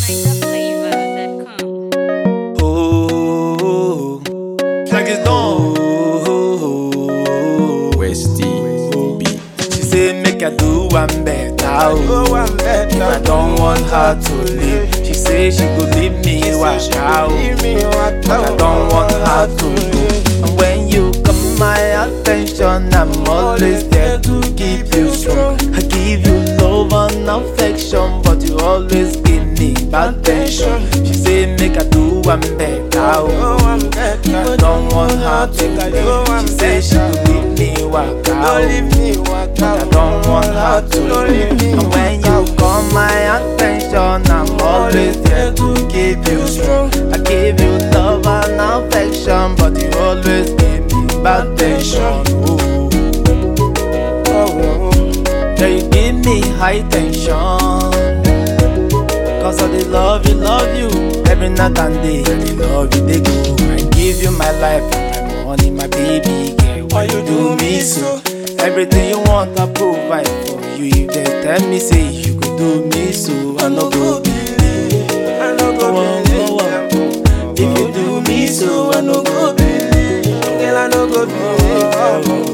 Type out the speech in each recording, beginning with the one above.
NigerFlavor.com. Oh, like it's done. Westy beat. She say make I do one better. Oh. If I don't want her to leave, she say she go leave me walk out. But I don't want her to leave. And when you come my attention, I'm always there to keep you strong. I give you love and affection, but you always give me bad tension. She say make I do one better. Oh. If I don't want her to leave, she say she go leave me walk out. But I don't want her to leave. And when you call my attention, I'm always there to keep you strong. I give you love and affection, but you always give me bad tension. Ooh. Yeah, you give me high tension, cause of the love you every night and day. The love you they go. I give you my life and my money, my baby girl. Why you do me so? Everything you want I provide for you. If they tell me say you could do me so, I no go believe. I no go believe. If you do me so, I no go believe. Girl, I no go believe.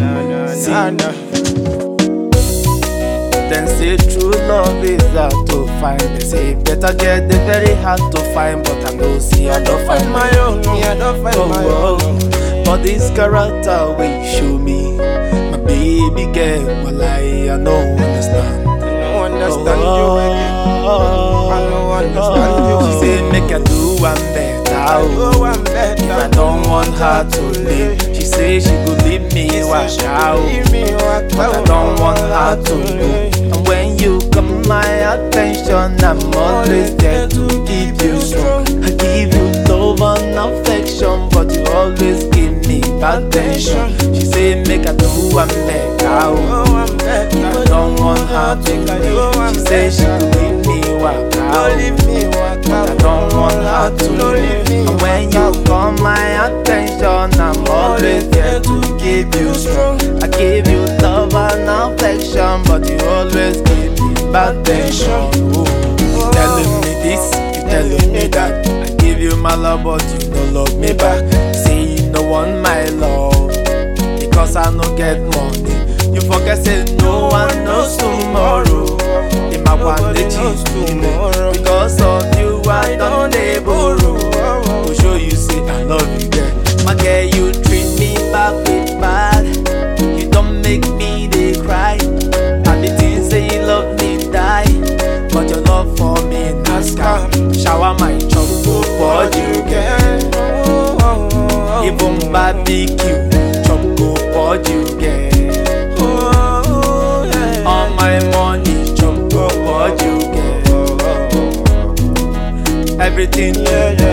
Then say true love is hard to find. They say better get the very hard to find, but I know see I don't find my own. I don't find my own. But this character when you show me, my baby girl, well I don't understand. I don't understand you again. I don't understand you. She say make I do one better. If I don't want her to leave, she say she go leave me wash out. But I don't want her to leave. And when you come my attention, I'm always there to keep you strong. I give you love and affection, but you always give me bad tension. She say make I do one better. If I don't want her to leave, she say she go leave me walk out. But I don't want her to leave. And when you call my attention, I'm always there to keep you strong. I give you love and affection, but you always give me bad tension. Ooh. You telling me this, you telling me that. I give you my love, but you don't love me back. Say you don't want my love because I no get money. You forget say no one knows tomorrow. In my one day choose tomorrow. Because of you I don't dey borrow. To show you say I love you girl. My girl you treat me back with bad. You don't make me dey cry. And the things say you love me die, but your love for me na scam. Shower my choco for you girl. Even barbecue choco for you girl. All my money choco for you girl. Everything you